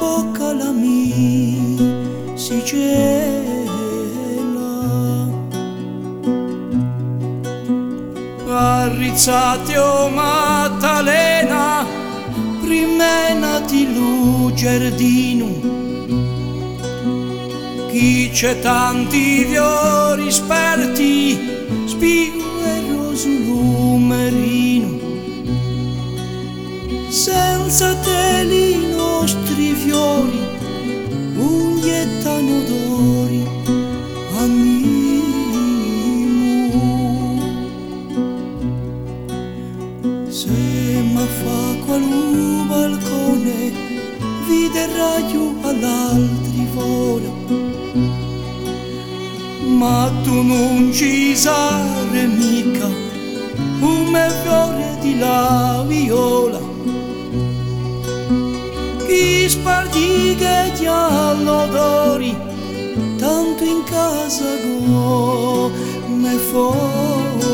bocca la mia si gela. Arrizzate o Maddalena, prima di lu giardino, chi c'è tanti fiori sperti, spigo e roso lumerino. Senza te i nostri fiori ugliettano d'ori, se mi fa qualun balcone, vidrà io all'altri fora, ma tu non ci sarai mica come fiore di la viola. Chi spartiga gli allodori, tanto in casa come fuori.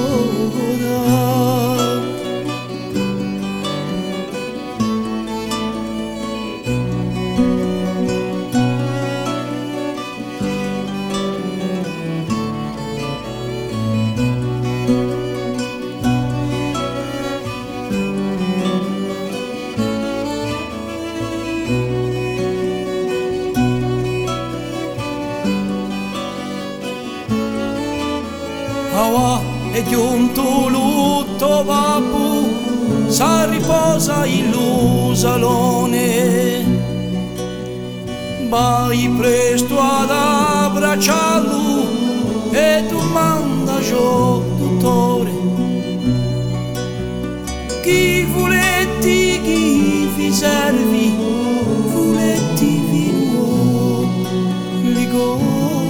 È giunto l'utto babbo, sa riposa in lu salone, vai presto ad abbracciarlo e tu manda giù dottore. Chi voletti, chi vi servi, voletti vino Ligori.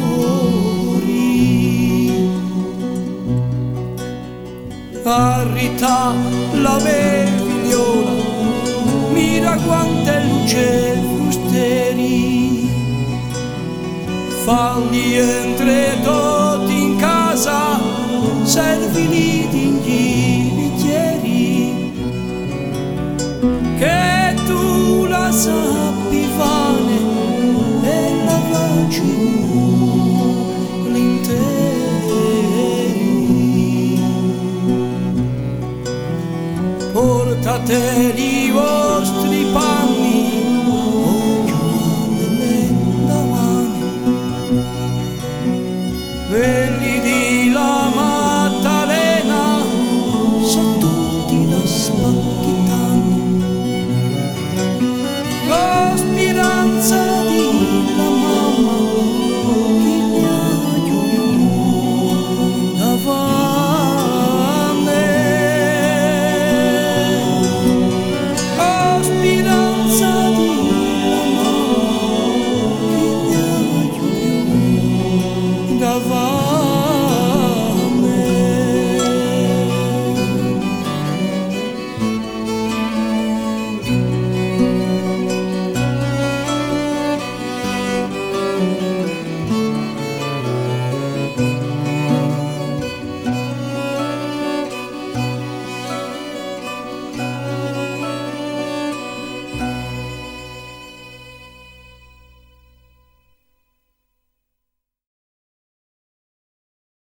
Arrità la viola, mira quante luce frusteri, falli entre tutti in casa, servili digli bicchieri, che tu la sappi fare e la facci l'intera. Portateli